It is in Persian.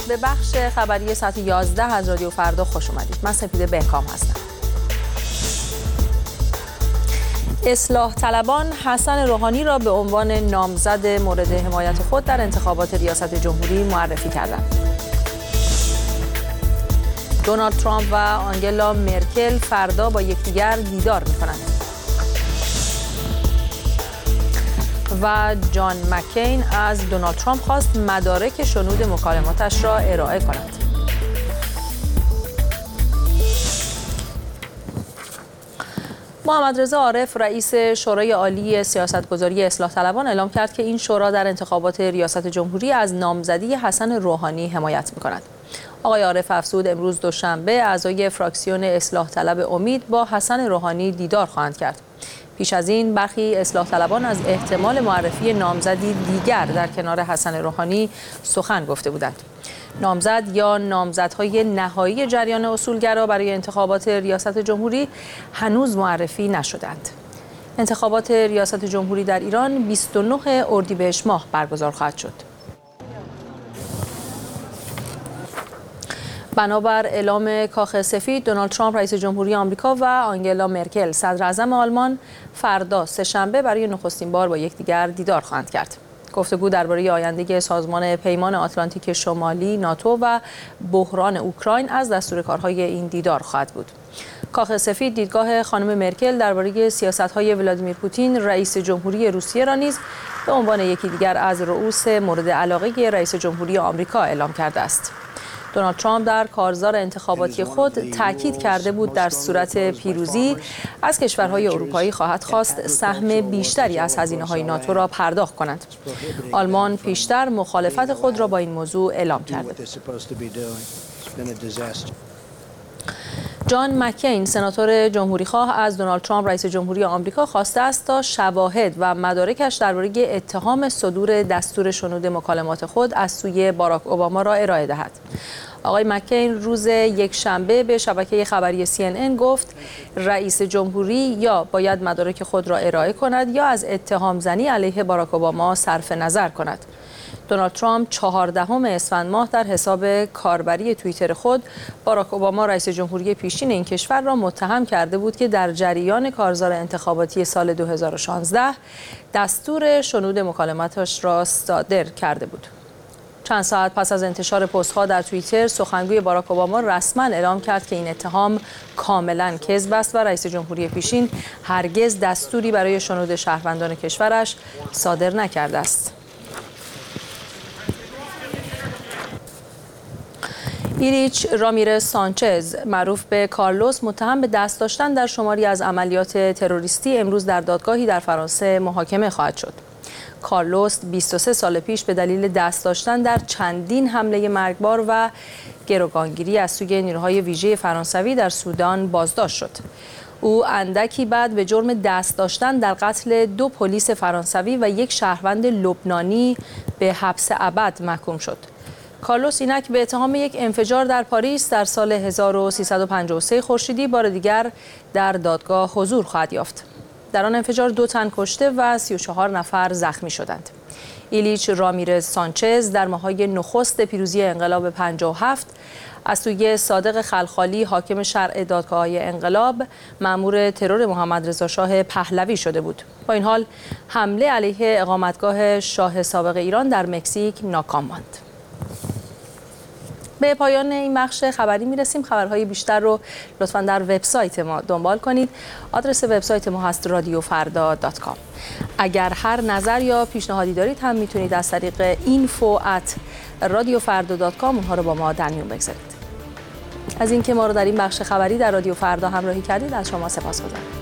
به بخش خبری ساعت 11 از رادیو فردا خوش اومدید. من سپیده بهکام هستم. اصلاح طلبان حسن روحانی را به عنوان نامزد مورد حمایت خود در انتخابات ریاست جمهوری معرفی کردند. دونالد ترامپ و آنگلا مرکل فردا با یکدیگر دیدار می‌کنند. و جان مکین از دونالد ترامپ خواست مدارک شنود مکالماتش را ارائه کند. محمد رضا عارف رئیس شورای عالی سیاستگذاری اصلاح طلبان اعلام کرد که این شورا در انتخابات ریاست جمهوری از نامزدی حسن روحانی حمایت می‌کند. آقای عارف افزود امروز دوشنبه اعضای فراکسیون اصلاح طلب امید با حسن روحانی دیدار خواهند کرد. پیش از این برخی اصلاح طلبان از احتمال معرفی نامزدی دیگر در کنار حسن روحانی سخن گفته بودند. نامزد یا نامزدهای نهایی جریان اصولگرا برای انتخابات ریاست جمهوری هنوز معرفی نشدند. انتخابات ریاست جمهوری در ایران 29 اردیبهشت ماه برگزار خواهد شد. بنابر اعلام کاخ سفید، دونالد ترامپ رئیس جمهوری آمریکا و آنگلا مرکل صدر اعظم آلمان فردا سه‌شنبه برای نخستین بار با یکدیگر دیدار خواهند کرد. گفتگو درباره آینده سازمان پیمان آتلانتیک شمالی ناتو و بحران اوکراین از دستور کارهای این دیدار خواهد بود. کاخ سفید دیدگاه خانم مرکل درباره سیاست‌های ولادیمیر پوتین رئیس جمهوری روسیه را نیز به عنوان یکی دیگر از رؤوس مورد علاقه رئیس جمهوری آمریکا اعلام کرده است. دونالد ترامپ در کارزار انتخاباتی خود تاکید کرده بود در صورت پیروزی از کشورهای اروپایی خواهد خواست سهم بیشتری از هزینه‌های ناتو را پرداخت کنند. آلمان پیشتر مخالفت خود را با این موضوع اعلام کرده بود. جان مکین سناتور جمهوریخواه از دونالد ترامپ رئیس جمهوری آمریکا خواسته است تا شواهد و مدارکش درباره اتهام صدور دستور شنود مکالمات خود از سوی باراک اوباما را ارائه دهد. آقای مکین روز یکشنبه به شبکه خبری CNN گفت رئیس جمهوری یا باید مدارک خود را ارائه کند یا از اتهام زنی علیه باراک اوباما صرف نظر کند. دونالد ترامپ 14 اسفند ماه در حساب کاربری توییتر خود باراک اوباما رئیس جمهوری پیشین این کشور را متهم کرده بود که در جریان کارزار انتخاباتی سال 2016 دستور شنود مکالماتش را صادر کرده بود. چند ساعت پس از انتشار پست‌ها در توییتر، سخنگوی باراک اوباما رسما اعلام کرد که این اتهام کاملا کذب است و رئیس جمهوری پیشین هرگز دستوری برای شنود شهروندان کشورش صادر نکرده است. ایریچ رامیرز سانچز معروف به کارلوس متهم به دست داشتن در شماری از عملیات تروریستی امروز در دادگاهی در فرانسه محاکمه خواهد شد. کارلوس 23 سال پیش به دلیل دست داشتن در چندین حمله مرگبار و گروگانگیری از سوی نیروهای ویژه فرانسوی در سودان بازداشت شد. او اندکی بعد به جرم دست داشتن در قتل 2 پلیس فرانسوی و 1 شهروند لبنانی به حبس ابد محکوم شد. کارلوس اینک به اتهام یک انفجار در پاریس در سال 1353 خورشیدی بار دیگر در دادگاه حضور خواهد یافت. در آن انفجار 2 تن کشته و 34 نفر زخمی شدند. ایلیچ رامیرز سانچز در ماه‌های نخست پیروزی انقلاب 57 از سوی صادق خلخالی حاکم شرع دادگاه‌های انقلاب مأمور ترور محمد رضا شاه پهلوی شده بود. با این حال حمله علیه اقامتگاه شاه سابق ایران در مکزیک ناکام ماند. به پایان این بخش خبری میرسیم. خبرهای بیشتر رو لطفاً در وبسایت ما دنبال کنید. آدرس وبسایت ما هست radiofarda.com. اگر هر نظر یا پیشنهادی دارید هم میتونید از طریق info@radiofarda.com اونها رو با ما در میون بگذارید. از اینکه ما رو در این بخش خبری در رادیو فردا همراهی کردید از شما سپاسگزارم.